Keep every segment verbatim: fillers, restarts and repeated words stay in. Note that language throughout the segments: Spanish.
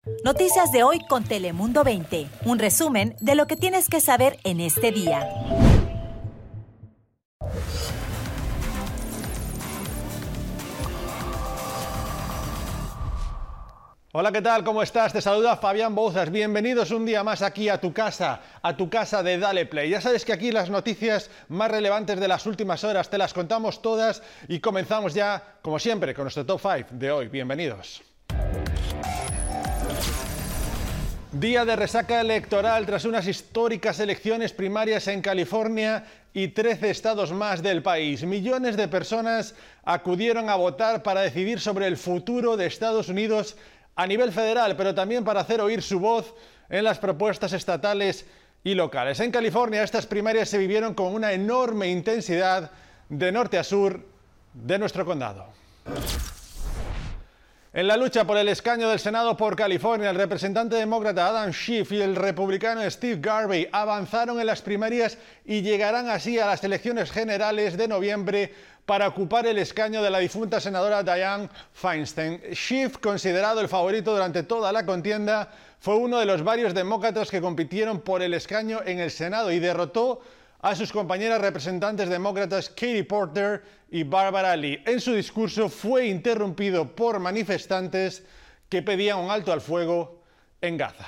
Noticias de hoy con Telemundo veinte. Un resumen de lo que tienes que saber en este día. Hola, ¿qué tal? ¿Cómo estás? Te saluda Fabián Bouzas. Bienvenidos un día más aquí a tu casa, a tu casa de Dale Play. Ya sabes que aquí las noticias más relevantes de las últimas horas te las contamos todas y comenzamos ya, como siempre, con nuestro top cinco de hoy. Bienvenidos. Día de resaca electoral tras unas históricas elecciones primarias en California y trece estados más del país. Millones de personas acudieron a votar para decidir sobre el futuro de Estados Unidos a nivel federal, pero también para hacer oír su voz en las propuestas estatales y locales. En California, estas primarias se vivieron con una enorme intensidad de norte a sur de nuestro condado. En la lucha por el escaño del Senado por California, el representante demócrata Adam Schiff y el republicano Steve Garvey avanzaron en las primarias y llegarán así a las elecciones generales de noviembre para ocupar el escaño de la difunta senadora Dianne Feinstein. Schiff, considerado el favorito durante toda la contienda, fue uno de los varios demócratas que compitieron por el escaño en el Senado y derrotó a sus compañeras representantes demócratas Katie Porter y Barbara Lee. En su discurso fue interrumpido por manifestantes que pedían un alto al fuego en Gaza.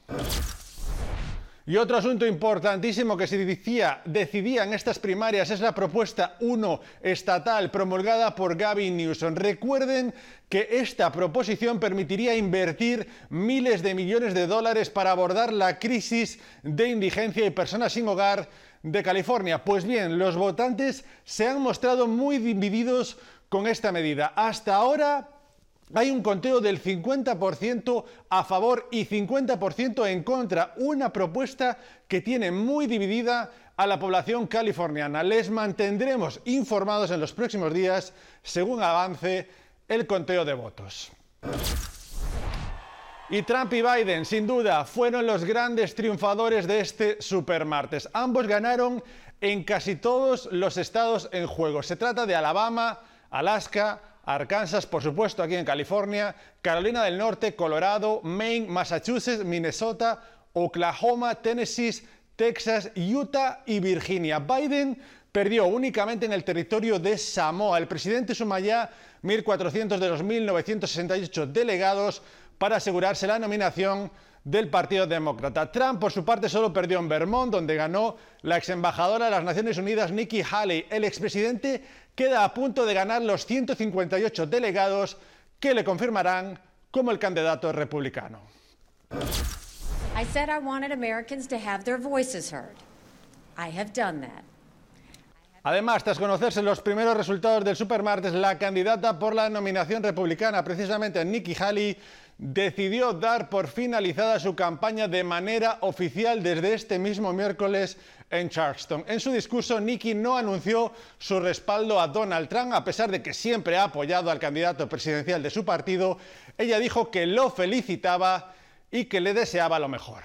Y otro asunto importantísimo que se decía, decidía en estas primarias es la propuesta uno estatal promulgada por Gavin Newsom. Recuerden que esta proposición permitiría invertir miles de millones de dólares para abordar la crisis de indigencia y personas sin hogar de California. Pues bien, los votantes se han mostrado muy divididos con esta medida. Hasta ahora hay un conteo del cincuenta por ciento a favor y cincuenta por ciento en contra, una propuesta que tiene muy dividida a la población californiana. Les mantendremos informados en los próximos días según avance el conteo de votos. Y Trump y Biden, sin duda, fueron los grandes triunfadores de este supermartes. Ambos ganaron en casi todos los estados en juego. Se trata de Alabama, Alaska, Arkansas, por supuesto, aquí en California, Carolina del Norte, Colorado, Maine, Massachusetts, Minnesota, Oklahoma, Tennessee, Texas, Utah y Virginia. Biden perdió únicamente en el territorio de Samoa. El presidente suma ya mil cuatrocientos de los mil novecientos sesenta y ocho delegados para asegurarse la nominación del Partido Demócrata. Trump, por su parte, solo perdió en Vermont, donde ganó la exembajadora de las Naciones Unidas, Nikki Haley. El expresidente queda a punto de ganar los ciento cincuenta y ocho delegados que le confirmarán como el candidato republicano. I said I wanted Americans to have their voices heard. I have done that. Además, tras conocerse los primeros resultados del supermartes, la candidata por la nominación republicana, precisamente Nikki Haley, decidió dar por finalizada su campaña de manera oficial desde este mismo miércoles en Charleston. En su discurso, Nikki no anunció su respaldo a Donald Trump, a pesar de que siempre ha apoyado al candidato presidencial de su partido. Ella dijo que lo felicitaba y que le deseaba lo mejor.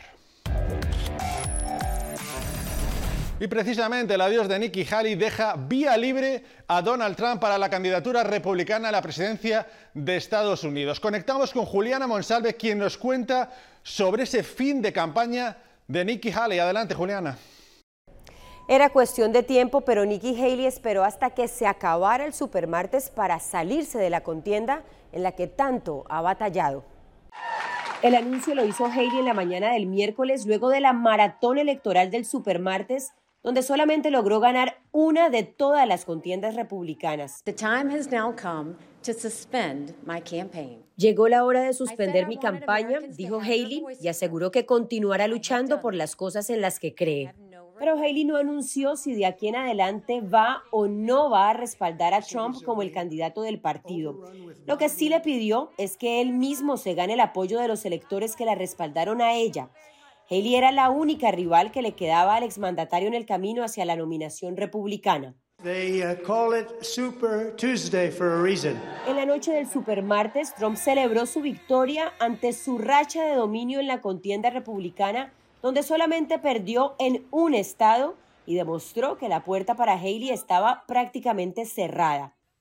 Y precisamente el adiós de Nikki Haley deja vía libre a Donald Trump para la candidatura republicana a la presidencia de Estados Unidos. Conectamos con Juliana Monsalve, quien nos cuenta sobre ese fin de campaña de Nikki Haley. Adelante, Juliana. Era cuestión de tiempo, pero Nikki Haley esperó hasta que se acabara el supermartes para salirse de la contienda en la que tanto ha batallado. El anuncio lo hizo Haley en la mañana del miércoles, luego de la maratón electoral del supermartes, donde solamente logró ganar una de todas las contiendas republicanas. The time has now come to suspend my campaign. Llegó la hora de suspender mi campaña, dijo Haley, y aseguró que continuará luchando por las cosas en las que cree. Pero Haley no anunció si de aquí en adelante va o no va a respaldar a Trump como el candidato del partido. Lo que sí le pidió es que él mismo se gane el apoyo de los electores que la respaldaron a ella. Haley era la única rival que le quedaba al exmandatario en el camino hacia la nominación republicana. They uh, call it Super Tuesday for a reason. En la noche del supermartes, Trump celebró su victoria ante su racha de dominio en la contienda republicana, donde solamente perdió en un estado y demostró que la puerta para Haley estaba prácticamente cerrada.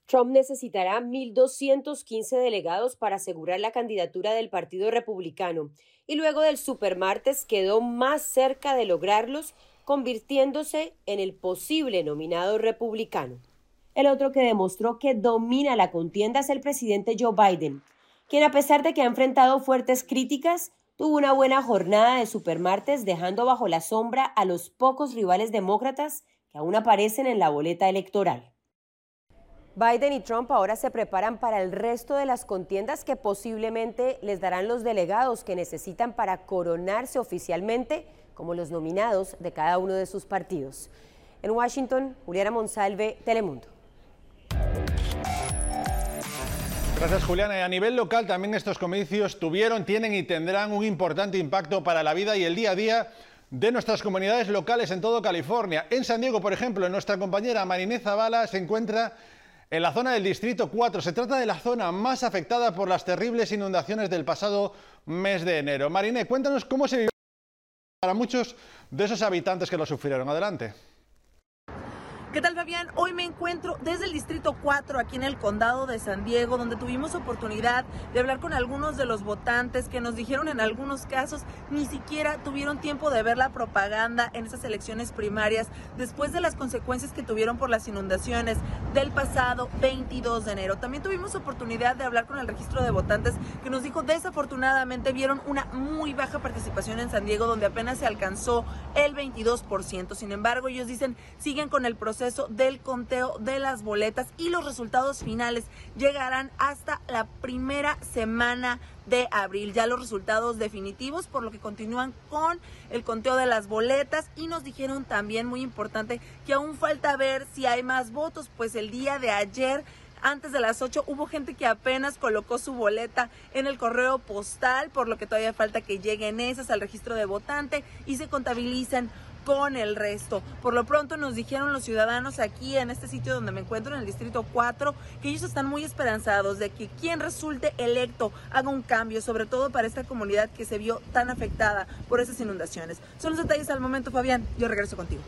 Trump necesitará mil doscientos quince delegados para asegurar la candidatura del Partido Republicano y luego del supermartes quedó más cerca de lograrlos, convirtiéndose en el posible nominado republicano. El otro que demostró que domina la contienda es el presidente Joe Biden, quien a pesar de que ha enfrentado fuertes críticas, tuvo una buena jornada de supermartes dejando bajo la sombra a los pocos rivales demócratas que aún aparecen en la boleta electoral. Biden y Trump ahora se preparan para el resto de las contiendas que posiblemente les darán los delegados que necesitan para coronarse oficialmente como los nominados de cada uno de sus partidos. En Washington, Juliana Monsalve, Telemundo. Gracias, Juliana. Y a nivel local también estos comicios tuvieron, tienen y tendrán un importante impacto para la vida y el día a día de nuestras comunidades locales en todo California. En San Diego, por ejemplo, nuestra compañera Mariné Zavala se encuentra en la zona del Distrito cuatro. Se trata de la zona más afectada por las terribles inundaciones del pasado mes de enero. Mariné, cuéntanos cómo se vivió para muchos de esos habitantes que lo sufrieron. Adelante. ¿Qué tal, Fabián? Hoy me encuentro desde el Distrito cuatro, aquí en el Condado de San Diego, donde tuvimos oportunidad de hablar con algunos de los votantes que nos dijeron en algunos casos ni siquiera tuvieron tiempo de ver la propaganda en esas elecciones primarias después de las consecuencias que tuvieron por las inundaciones del pasado veintidós de enero. También tuvimos oportunidad de hablar con el registro de votantes que nos dijo desafortunadamente vieron una muy baja participación en San Diego, donde apenas se alcanzó el veintidós por ciento. Sin embargo, ellos dicen siguen con el proceso del conteo de las boletas y los resultados finales llegarán hasta la primera semana de abril, ya los resultados definitivos, por lo que continúan con el conteo de las boletas. Y nos dijeron también, muy importante, que aún falta ver si hay más votos, pues el día de ayer antes de las ocho hubo gente que apenas colocó su boleta en el correo postal, por lo que todavía falta que lleguen esas al registro de votante y se contabilicen con el resto. Por lo pronto nos dijeron los ciudadanos aquí en este sitio donde me encuentro, en el Distrito cuatro, que ellos están muy esperanzados de que quien resulte electo haga un cambio, sobre todo para esta comunidad que se vio tan afectada por esas inundaciones. Son los detalles al momento, Fabián. Yo regreso contigo.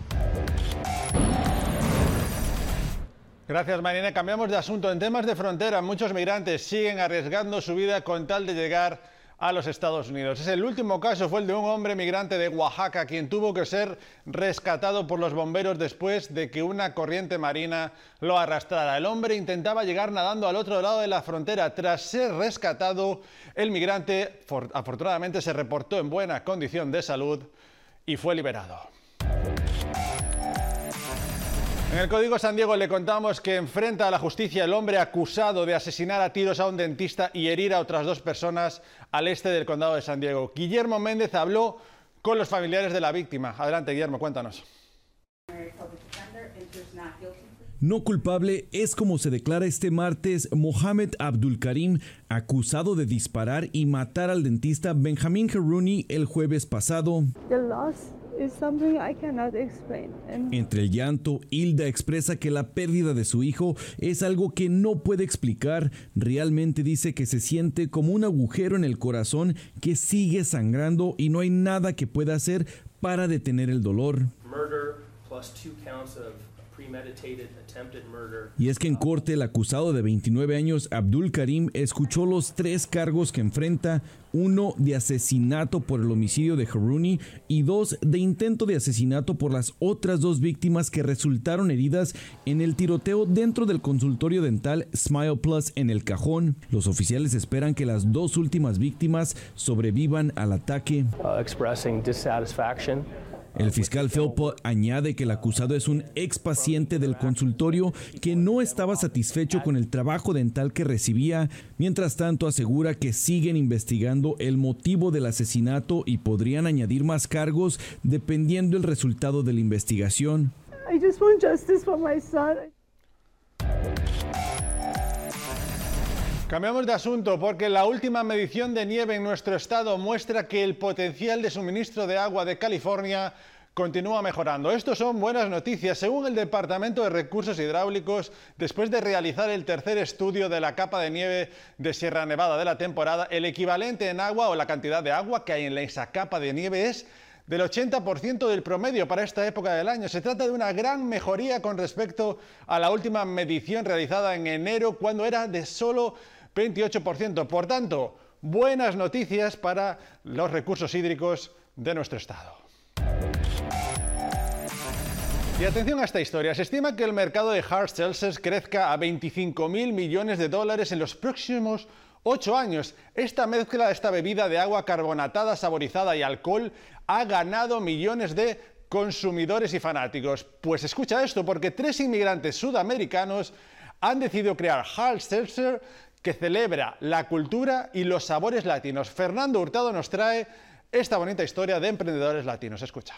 Gracias, Marina. Cambiamos de asunto. En temas de frontera, muchos migrantes siguen arriesgando su vida con tal de llegar a los Estados Unidos. Es el último caso, fue el de un hombre migrante de Oaxaca, quien tuvo que ser rescatado por los bomberos después de que una corriente marina lo arrastrara. El hombre intentaba llegar nadando al otro lado de la frontera. Tras ser rescatado, el migrante afortunadamente se reportó en buena condición de salud y fue liberado. En el Código San Diego le contamos que enfrenta a la justicia el hombre acusado de asesinar a tiros a un dentista y herir a otras dos personas al este del Condado de San Diego. Guillermo Méndez habló con los familiares de la víctima. Adelante, Guillermo, cuéntanos. No culpable es como se declara este martes Mohamed Abdul Karim, acusado de disparar y matar al dentista Benjamin Harouni el jueves pasado. Entre el llanto, Hilda expresa que la pérdida de su hijo es algo que no puede explicar. Realmente dice que se siente como un agujero en el corazón que sigue sangrando y no hay nada que pueda hacer para detener el dolor. Y es que en corte el acusado de veintinueve años, Abdul Karim, escuchó los tres cargos que enfrenta, uno de asesinato por el homicidio de Harouni y dos de intento de asesinato por las otras dos víctimas que resultaron heridas en el tiroteo dentro del consultorio dental Smile Plus en El Cajón. Los oficiales esperan que las dos últimas víctimas sobrevivan al ataque. Uh, expressing dissatisfaction. El fiscal Felpo añade que el acusado es un ex paciente del consultorio que no estaba satisfecho con el trabajo dental que recibía. Mientras tanto, asegura que siguen investigando el motivo del asesinato y podrían añadir más cargos dependiendo del resultado de la investigación. I just want justice for my son. Cambiamos de asunto porque la última medición de nieve en nuestro estado muestra que el potencial de suministro de agua de California continúa mejorando. Estos son buenas noticias. Según el Departamento de Recursos Hidráulicos, después de realizar el tercer estudio de la capa de nieve de Sierra Nevada de la temporada, el equivalente en agua o la cantidad de agua que hay en esa capa de nieve es del ochenta por ciento del promedio para esta época del año. Se trata de una gran mejoría con respecto a la última medición realizada en enero, cuando era de solo veintiocho por ciento. Por tanto, buenas noticias para los recursos hídricos de nuestro estado. Y atención a esta historia. Se estima que el mercado de hard seltzers crezca a veinticinco mil millones de dólares en los próximos ocho años. Esta mezcla, esta bebida de agua carbonatada, saborizada y alcohol ha ganado millones de consumidores y fanáticos. Pues escucha esto, porque tres inmigrantes sudamericanos han decidido crear hard seltzer que celebra la cultura y los sabores latinos. Fernando Hurtado nos trae esta bonita historia de emprendedores latinos. Escucha.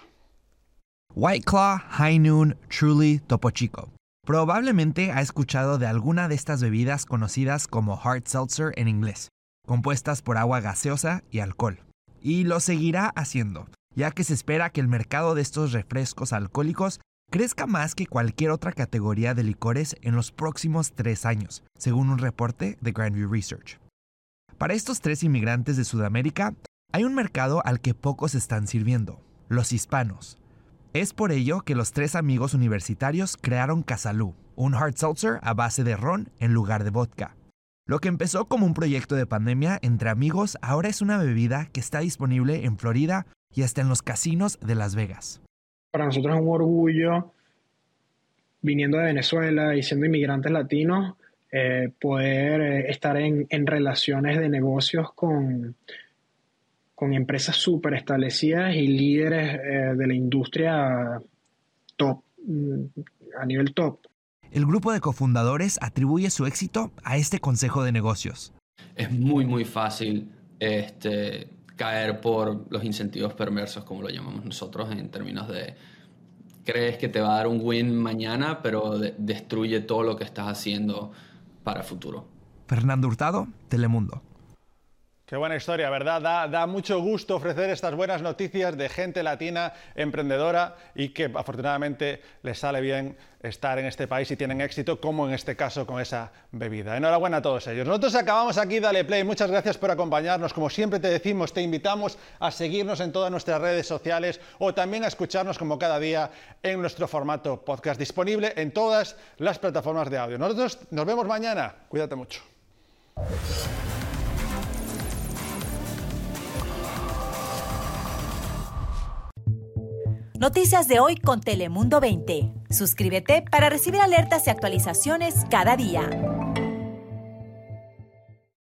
White Claw, High Noon, Truly, Topo Chico. Probablemente ha escuchado de alguna de estas bebidas conocidas como hard seltzer en inglés, compuestas por agua gaseosa y alcohol. Y lo seguirá haciendo, ya que se espera que el mercado de estos refrescos alcohólicos crezca más que cualquier otra categoría de licores en los próximos tres años, según un reporte de Grandview Research. Para estos tres inmigrantes de Sudamérica, hay un mercado al que pocos están sirviendo: los hispanos. Es por ello que los tres amigos universitarios crearon Casalú, un hard seltzer a base de ron en lugar de vodka. Lo que empezó como un proyecto de pandemia entre amigos ahora es una bebida que está disponible en Florida y hasta en los casinos de Las Vegas. Para nosotros es un orgullo, viniendo de Venezuela y siendo inmigrantes latinos, eh, poder eh, estar en, en relaciones de negocios con... con empresas súper establecidas y líderes eh, de la industria top, a nivel top. El grupo de cofundadores atribuye su éxito a este consejo de negocios. Es muy, muy fácil este, caer por los incentivos perversos, como lo llamamos nosotros, en términos de crees que te va a dar un win mañana, pero de- destruye todo lo que estás haciendo para el futuro. Fernando Hurtado, Telemundo. Qué buena historia, ¿verdad? Da, da mucho gusto ofrecer estas buenas noticias de gente latina emprendedora y que afortunadamente les sale bien estar en este país y tienen éxito, como en este caso con esa bebida. Enhorabuena a todos ellos. Nosotros acabamos aquí, Dale Play. Muchas gracias por acompañarnos. Como siempre te decimos, te invitamos a seguirnos en todas nuestras redes sociales o también a escucharnos como cada día en nuestro formato podcast, disponible en todas las plataformas de audio. Nosotros nos vemos mañana. Cuídate mucho. Noticias de hoy con Telemundo veinte. Suscríbete para recibir alertas y actualizaciones cada día.